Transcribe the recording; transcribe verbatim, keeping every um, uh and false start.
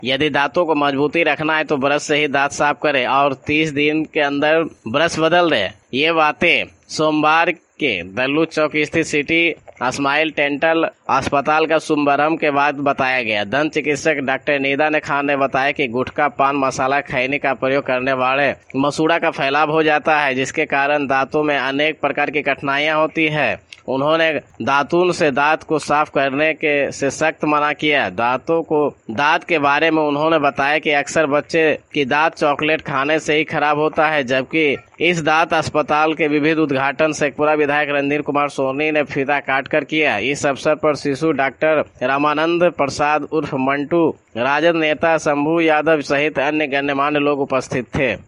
यदि दांतों को मजबूती रखना है तो ब्रश से ही दांत साफ करें और तीस दिन के अंदर ब्रश बदल दें। ये बातें सोमवार के दल्लू चौक स्थित सिटी स्माइल डेंटल अस्पताल का शुभारंभ के बाद बताया गया। दंत चिकित्सक डॉक्टर निदा खान ने बताया कि गुटखा, पान मसाला, खैनी का प्रयोग करने वाले मसूड़ा का फैलाव हो जाता है, जिसके कारण दांतों में अनेक प्रकार की कठिनाइयां होती है। उन्होंने दातून से दांत को साफ करने के से सख्त मना किया। दांतों को दांत के बारे में उन्होंने बताया कि अक्सर बच्चे की दांत चॉकलेट खाने से ही खराब होता है, जबकि इस दांत अस्पताल के विविध उद्घाटन शेखपुरा विधायक रणधीर कुमार सोनी ने फीता काट कर किया। इस अवसर पर शिशु डॉक्टर रामानंद प्रसाद उर्फ मंटू, राजद नेता शंभू यादव सहित अन्य गणमान्य लोग उपस्थित थे।